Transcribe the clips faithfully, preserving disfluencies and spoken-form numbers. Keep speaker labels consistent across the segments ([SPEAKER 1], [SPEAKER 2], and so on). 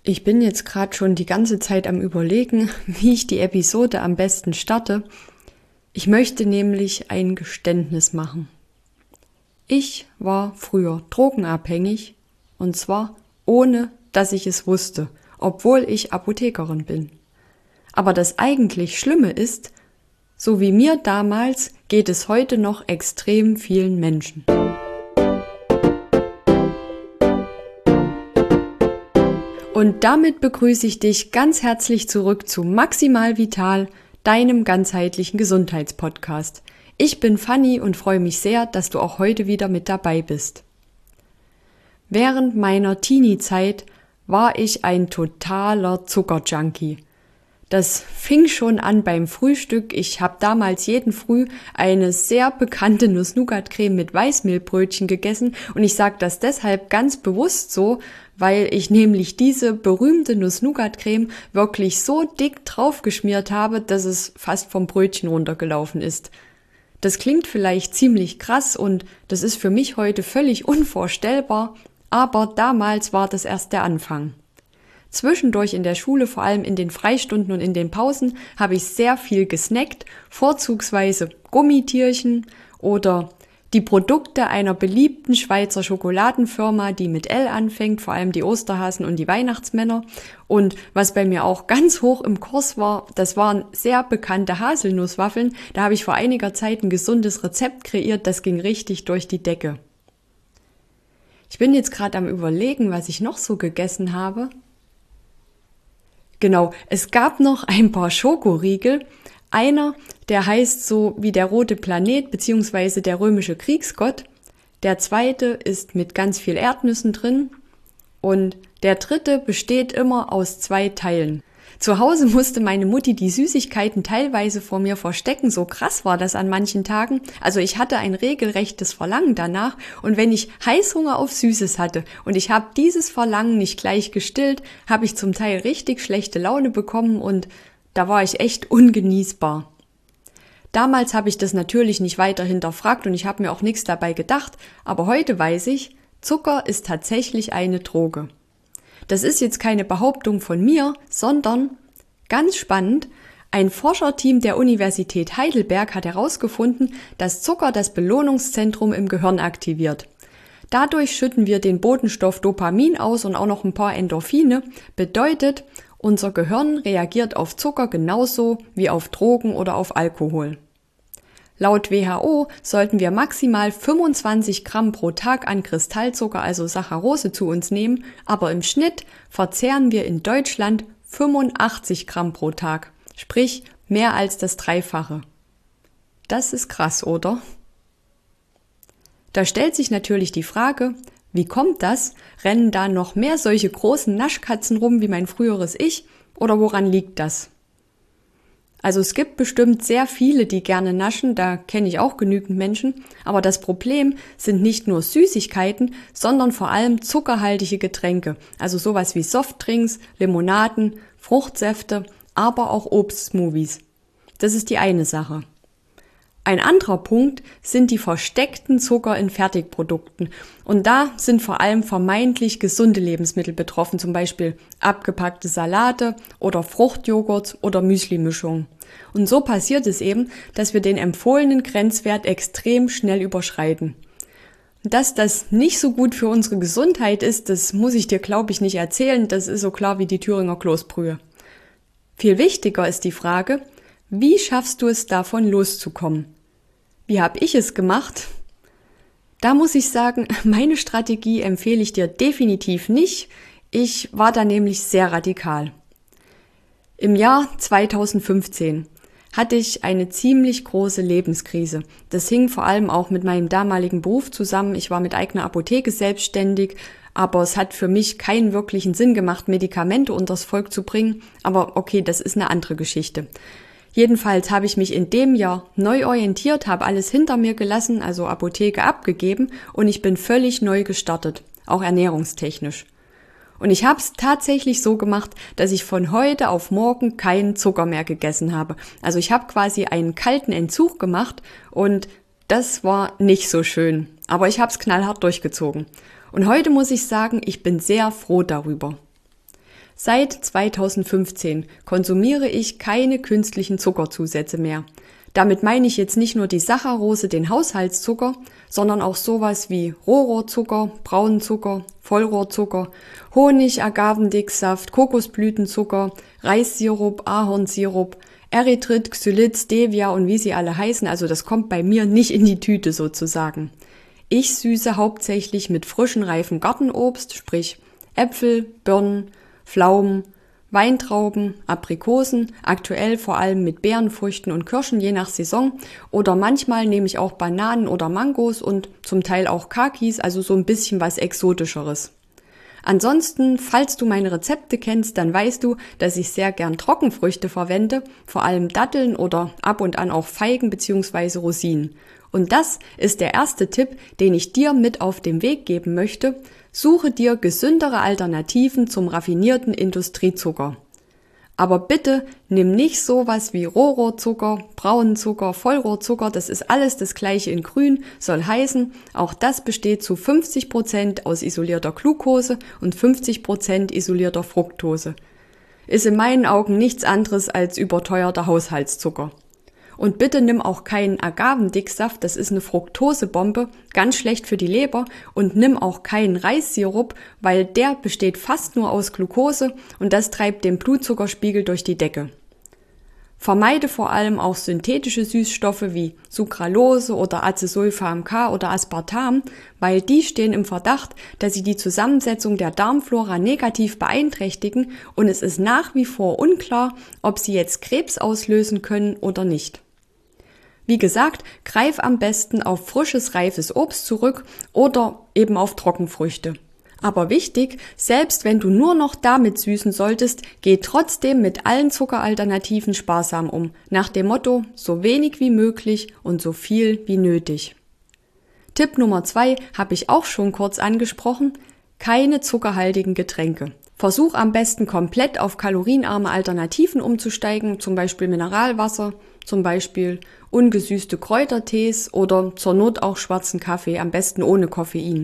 [SPEAKER 1] Ich bin jetzt gerade schon die ganze Zeit am Überlegen, wie ich die Episode am besten starte. Ich möchte nämlich ein Geständnis machen. Ich war früher drogenabhängig und zwar ohne, dass ich es wusste, obwohl ich Apothekerin bin. Aber das eigentlich Schlimme ist, so wie mir damals geht es heute noch extrem vielen Menschen. Und damit begrüße ich dich ganz herzlich zurück zu Maximal Vital, deinem ganzheitlichen Gesundheitspodcast. Ich bin Fanny und freue mich sehr, dass du auch heute wieder mit dabei bist. Während meiner Teenie-Zeit war ich ein totaler Zuckerjunkie. Das fing schon an beim Frühstück. Ich habe damals jeden Früh eine sehr bekannte Nuss-Nougat-Creme mit Weißmehlbrötchen gegessen und ich sage das deshalb ganz bewusst so, weil ich nämlich diese berühmte Nuss-Nougat-Creme wirklich so dick draufgeschmiert habe, dass es fast vom Brötchen runtergelaufen ist. Das klingt vielleicht ziemlich krass und das ist für mich heute völlig unvorstellbar, aber damals war das erst der Anfang. Zwischendurch in der Schule, vor allem in den Freistunden und in den Pausen, habe ich sehr viel gesnackt, vorzugsweise Gummitierchen oder die Produkte einer beliebten Schweizer Schokoladenfirma, die mit L anfängt, vor allem die Osterhasen und die Weihnachtsmänner. Und was bei mir auch ganz hoch im Kurs war, das waren sehr bekannte Haselnusswaffeln. Da habe ich vor einiger Zeit ein gesundes Rezept kreiert, das ging richtig durch die Decke. Ich bin jetzt gerade am Überlegen, was ich noch so gegessen habe. Genau, es gab noch ein paar Schokoriegel. Einer, der heißt so wie der rote Planet bzw. der römische Kriegsgott. Der zweite ist mit ganz viel Erdnüssen drin. Und der dritte besteht immer aus zwei Teilen. Zu Hause musste meine Mutti die Süßigkeiten teilweise vor mir verstecken, so krass war das an manchen Tagen. Also ich hatte ein regelrechtes Verlangen danach und wenn ich Heißhunger auf Süßes hatte und ich habe dieses Verlangen nicht gleich gestillt, habe ich zum Teil richtig schlechte Laune bekommen und da war ich echt ungenießbar. Damals habe ich das natürlich nicht weiter hinterfragt und ich habe mir auch nichts dabei gedacht, aber heute weiß ich, Zucker ist tatsächlich eine Droge. Das ist jetzt keine Behauptung von mir, sondern, ganz spannend, ein Forscherteam der Universität Heidelberg hat herausgefunden, dass Zucker das Belohnungszentrum im Gehirn aktiviert. Dadurch schütten wir den Botenstoff Dopamin aus und auch noch ein paar Endorphine, bedeutet, unser Gehirn reagiert auf Zucker genauso wie auf Drogen oder auf Alkohol. Laut W H O sollten wir maximal fünfundzwanzig Gramm pro Tag an Kristallzucker, also Saccharose, zu uns nehmen, aber im Schnitt verzehren wir in Deutschland fünfundachtzig Gramm pro Tag, sprich mehr als das Dreifache. Das ist krass, oder? Da stellt sich natürlich die Frage, wie kommt das? Rennen da noch mehr solche großen Naschkatzen rum wie mein früheres Ich oder woran liegt das? Also es gibt bestimmt sehr viele, die gerne naschen, da kenne ich auch genügend Menschen, aber das Problem sind nicht nur Süßigkeiten, sondern vor allem zuckerhaltige Getränke, also sowas wie Softdrinks, Limonaden, Fruchtsäfte, aber auch Obstsmoothies. Das ist die eine Sache. Ein anderer Punkt sind die versteckten Zucker in Fertigprodukten und da sind vor allem vermeintlich gesunde Lebensmittel betroffen, zum Beispiel abgepackte Salate oder Fruchtjoghurt oder Müsli-Mischungen. Und so passiert es eben, dass wir den empfohlenen Grenzwert extrem schnell überschreiten. Dass das nicht so gut für unsere Gesundheit ist, das muss ich dir, glaube ich, nicht erzählen, das ist so klar wie die Thüringer Kloßbrühe. Viel wichtiger ist die Frage, wie schaffst du es, davon loszukommen? Wie habe ich es gemacht? Da muss ich sagen, meine Strategie empfehle ich dir definitiv nicht. Ich war da nämlich sehr radikal. Im Jahr zweitausendfünfzehn hatte ich eine ziemlich große Lebenskrise. Das hing vor allem auch mit meinem damaligen Beruf zusammen. Ich war mit eigener Apotheke selbstständig, aber es hat für mich keinen wirklichen Sinn gemacht, Medikamente unters Volk zu bringen. Aber okay, das ist eine andere Geschichte. Jedenfalls habe ich mich in dem Jahr neu orientiert, habe alles hinter mir gelassen, also Apotheke abgegeben und ich bin völlig neu gestartet, auch ernährungstechnisch. Und ich habe es tatsächlich so gemacht, dass ich von heute auf morgen keinen Zucker mehr gegessen habe. Also ich habe quasi einen kalten Entzug gemacht und das war nicht so schön, aber ich habe es knallhart durchgezogen. Und heute muss ich sagen, ich bin sehr froh darüber. Seit zweitausendfünfzehn konsumiere ich keine künstlichen Zuckerzusätze mehr. Damit meine ich jetzt nicht nur die Saccharose, den Haushaltszucker, sondern auch sowas wie Rohrohrzucker, braunen Zucker, Vollrohrzucker, Honig, Agavendicksaft, Kokosblütenzucker, Reissirup, Ahornsirup, Erythrit, Xylit, Stevia und wie sie alle heißen. Also das kommt bei mir nicht in die Tüte sozusagen. Ich süße hauptsächlich mit frischen, reifen Gartenobst, sprich Äpfel, Birnen, Pflaumen, Weintrauben, Aprikosen, aktuell vor allem mit Beerenfrüchten und Kirschen je nach Saison, oder manchmal nehme ich auch Bananen oder Mangos und zum Teil auch Kakis, also so ein bisschen was Exotischeres. Ansonsten, falls du meine Rezepte kennst, dann weißt du, dass ich sehr gern Trockenfrüchte verwende, vor allem Datteln oder ab und an auch Feigen bzw. Rosinen. Und das ist der erste Tipp, den ich dir mit auf den Weg geben möchte. Suche dir gesündere Alternativen zum raffinierten Industriezucker. Aber bitte nimm nicht sowas wie Rohrohrzucker, braunen Zucker, Vollrohrzucker, das ist alles das gleiche in grün, soll heißen, auch das besteht zu fünfzig Prozent aus isolierter Glucose und fünfzig Prozent isolierter Fructose. Ist in meinen Augen nichts anderes als überteuerter Haushaltszucker. Und bitte nimm auch keinen Agavendicksaft, das ist eine Fructosebombe, ganz schlecht für die Leber. Und nimm auch keinen Reissirup, weil der besteht fast nur aus Glucose und das treibt den Blutzuckerspiegel durch die Decke. Vermeide vor allem auch synthetische Süßstoffe wie Sucralose oder Acesulfam K oder Aspartam, weil die stehen im Verdacht, dass sie die Zusammensetzung der Darmflora negativ beeinträchtigen und es ist nach wie vor unklar, ob sie jetzt Krebs auslösen können oder nicht. Wie gesagt, greif am besten auf frisches, reifes Obst zurück oder eben auf Trockenfrüchte. Aber wichtig, selbst wenn du nur noch damit süßen solltest, geh trotzdem mit allen Zuckeralternativen sparsam um, nach dem Motto, so wenig wie möglich und so viel wie nötig. Tipp Nummer zwei habe ich auch schon kurz angesprochen, keine zuckerhaltigen Getränke. Versuch am besten komplett auf kalorienarme Alternativen umzusteigen, zum Beispiel Mineralwasser, zum Beispiel ungesüßte Kräutertees oder zur Not auch schwarzen Kaffee, am besten ohne Koffein.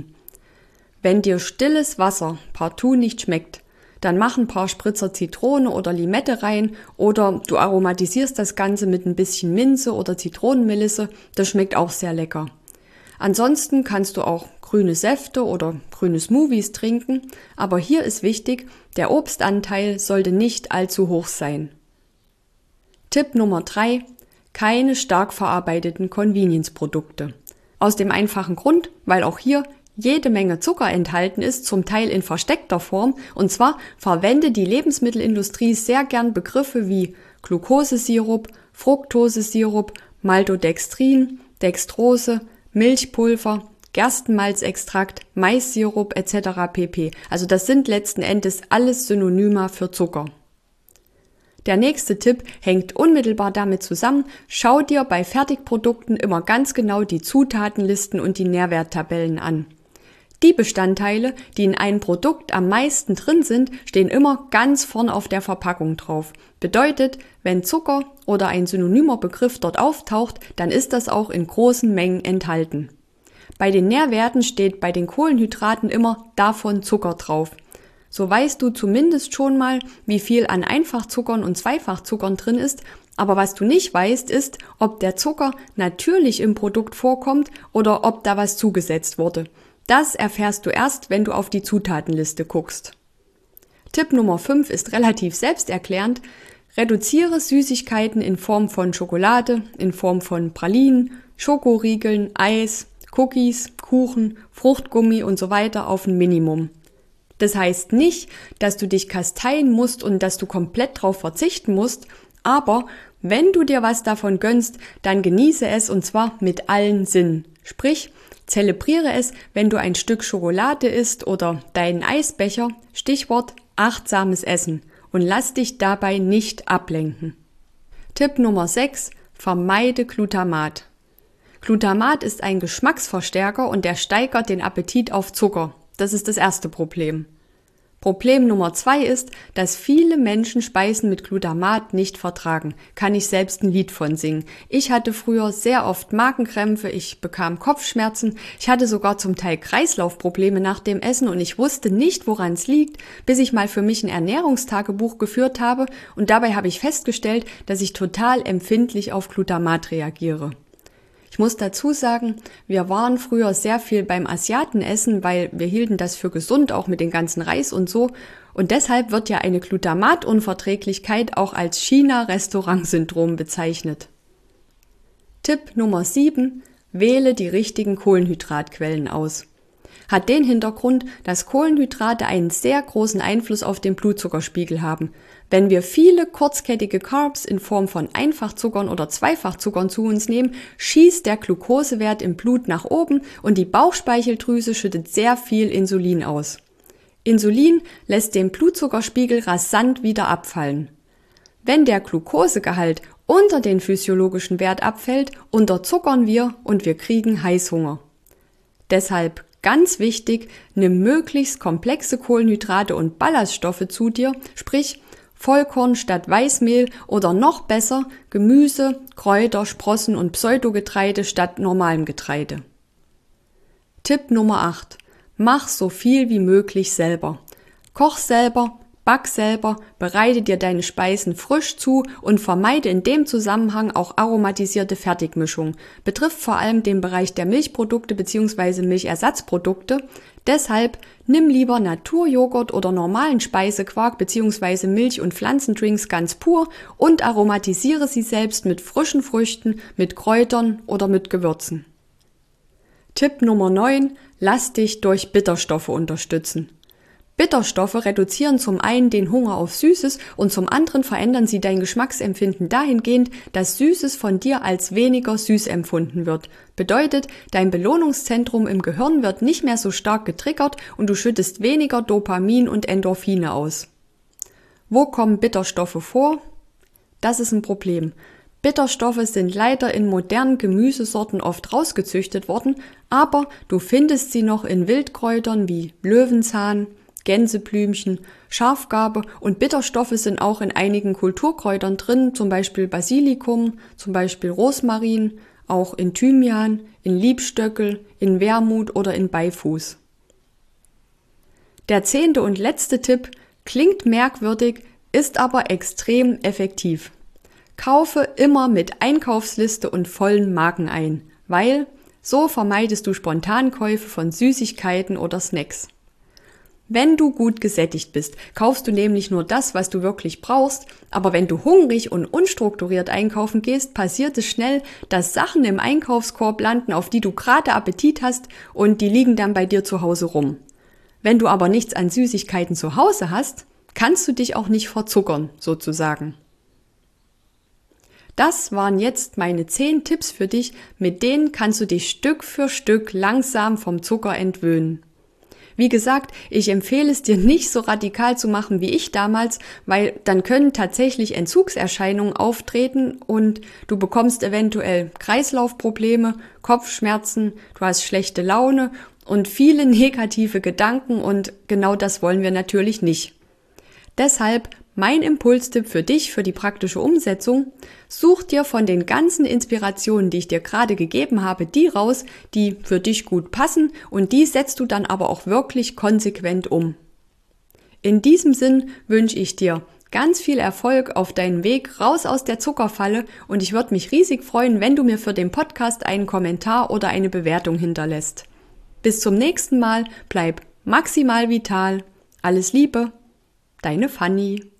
[SPEAKER 1] Wenn dir stilles Wasser partout nicht schmeckt, dann mach ein paar Spritzer Zitrone oder Limette rein oder du aromatisierst das Ganze mit ein bisschen Minze oder Zitronenmelisse, das schmeckt auch sehr lecker. Ansonsten kannst du auch grüne Säfte oder grüne Smoothies trinken, aber hier ist wichtig, der Obstanteil sollte nicht allzu hoch sein. Tipp Nummer drei: Keine stark verarbeiteten Convenience-Produkte. Aus dem einfachen Grund, weil auch hier jede Menge Zucker enthalten ist, zum Teil in versteckter Form, und zwar verwendet die Lebensmittelindustrie sehr gern Begriffe wie Glucosesirup, Fructosesirup, Maltodextrin, Dextrose, Milchpulver, Gerstenmalzextrakt, Maissirup et cetera pp. Also das sind letzten Endes alles Synonyme für Zucker. Der nächste Tipp hängt unmittelbar damit zusammen. Schau dir bei Fertigprodukten immer ganz genau die Zutatenlisten und die Nährwerttabellen an. Die Bestandteile, die in einem Produkt am meisten drin sind, stehen immer ganz vorn auf der Verpackung drauf. Bedeutet, wenn Zucker oder ein synonymer Begriff dort auftaucht, dann ist das auch in großen Mengen enthalten. Bei den Nährwerten steht bei den Kohlenhydraten immer davon Zucker drauf. So weißt du zumindest schon mal, wie viel an Einfachzuckern und Zweifachzuckern drin ist, aber was du nicht weißt, ist, ob der Zucker natürlich im Produkt vorkommt oder ob da was zugesetzt wurde. Das erfährst du erst, wenn du auf die Zutatenliste guckst. Tipp Nummer fünf ist relativ selbsterklärend. Reduziere Süßigkeiten in Form von Schokolade, in Form von Pralinen, Schokoriegeln, Eis, Cookies, Kuchen, Fruchtgummi und so weiter auf ein Minimum. Das heißt nicht, dass du dich kasteien musst und dass du komplett drauf verzichten musst, aber wenn du dir was davon gönnst, dann genieße es und zwar mit allen Sinnen. Sprich, zelebriere es, wenn du ein Stück Schokolade isst oder deinen Eisbecher, Stichwort achtsames Essen, und lass dich dabei nicht ablenken. Tipp Nummer sechs: Vermeide Glutamat. Glutamat ist ein Geschmacksverstärker und der steigert den Appetit auf Zucker. Das ist das erste Problem. Problem Nummer zwei ist, dass viele Menschen Speisen mit Glutamat nicht vertragen. Kann ich selbst ein Lied von singen. Ich hatte früher sehr oft Magenkrämpfe, ich bekam Kopfschmerzen, ich hatte sogar zum Teil Kreislaufprobleme nach dem Essen und ich wusste nicht, woran es liegt, bis ich mal für mich ein Ernährungstagebuch geführt habe und dabei habe ich festgestellt, dass ich total empfindlich auf Glutamat reagiere. Ich muss dazu sagen, wir waren früher sehr viel beim Asiaten essen, weil wir hielten das für gesund, auch mit dem ganzen Reis und so. Und deshalb wird ja eine Glutamatunverträglichkeit auch als China-Restaurant-Syndrom bezeichnet. Tipp Nummer sieben. Wähle die richtigen Kohlenhydratquellen aus. Hat den Hintergrund, dass Kohlenhydrate einen sehr großen Einfluss auf den Blutzuckerspiegel haben. Wenn wir viele kurzkettige Carbs in Form von Einfachzuckern oder Zweifachzuckern zu uns nehmen, schießt der Glukosewert im Blut nach oben und die Bauchspeicheldrüse schüttet sehr viel Insulin aus. Insulin lässt den Blutzuckerspiegel rasant wieder abfallen. Wenn der Glukosegehalt unter den physiologischen Wert abfällt, unterzuckern wir und wir kriegen Heißhunger. Deshalb ganz wichtig, nimm möglichst komplexe Kohlenhydrate und Ballaststoffe zu dir, sprich Vollkorn statt Weißmehl oder noch besser Gemüse, Kräuter, Sprossen und Pseudogetreide statt normalem Getreide. Tipp Nummer acht. Mach so viel wie möglich selber. Koch selber, back selber, bereite dir deine Speisen frisch zu und vermeide in dem Zusammenhang auch aromatisierte Fertigmischungen. Betrifft vor allem den Bereich der Milchprodukte bzw. Milchersatzprodukte. Deshalb nimm lieber Naturjoghurt oder normalen Speisequark bzw. Milch- und Pflanzendrinks ganz pur und aromatisiere sie selbst mit frischen Früchten, mit Kräutern oder mit Gewürzen. Tipp Nummer neun. Lass dich durch Bitterstoffe unterstützen. Bitterstoffe reduzieren zum einen den Hunger auf Süßes und zum anderen verändern sie dein Geschmacksempfinden dahingehend, dass Süßes von dir als weniger süß empfunden wird. Bedeutet, dein Belohnungszentrum im Gehirn wird nicht mehr so stark getriggert und du schüttest weniger Dopamin und Endorphine aus. Wo kommen Bitterstoffe vor? Das ist ein Problem. Bitterstoffe sind leider in modernen Gemüsesorten oft rausgezüchtet worden, aber du findest sie noch in Wildkräutern wie Löwenzahn, Gänseblümchen, Schafgarbe und Bitterstoffe sind auch in einigen Kulturkräutern drin, zum Beispiel Basilikum, zum Beispiel Rosmarin, auch in Thymian, in Liebstöckel, in Wermut oder in Beifuß. Der zehnte und letzte Tipp klingt merkwürdig, ist aber extrem effektiv. Kaufe immer mit Einkaufsliste und vollen Marken ein, weil so vermeidest du Spontankäufe von Süßigkeiten oder Snacks. Wenn du gut gesättigt bist, kaufst du nämlich nur das, was du wirklich brauchst, aber wenn du hungrig und unstrukturiert einkaufen gehst, passiert es schnell, dass Sachen im Einkaufskorb landen, auf die du gerade Appetit hast und die liegen dann bei dir zu Hause rum. Wenn du aber nichts an Süßigkeiten zu Hause hast, kannst du dich auch nicht verzuckern, sozusagen. Das waren jetzt meine zehn Tipps für dich, mit denen kannst du dich Stück für Stück langsam vom Zucker entwöhnen. Wie gesagt, ich empfehle es dir nicht so radikal zu machen wie ich damals, weil dann können tatsächlich Entzugserscheinungen auftreten und du bekommst eventuell Kreislaufprobleme, Kopfschmerzen, du hast schlechte Laune und viele negative Gedanken und genau das wollen wir natürlich nicht. Deshalb mein Impulstipp für dich, für die praktische Umsetzung: Such dir von den ganzen Inspirationen, die ich dir gerade gegeben habe, die raus, die für dich gut passen und die setzt du dann aber auch wirklich konsequent um. In diesem Sinn wünsche ich dir ganz viel Erfolg auf deinem Weg raus aus der Zuckerfalle und ich würde mich riesig freuen, wenn du mir für den Podcast einen Kommentar oder eine Bewertung hinterlässt. Bis zum nächsten Mal, bleib maximal vital. Alles Liebe, deine Fanny.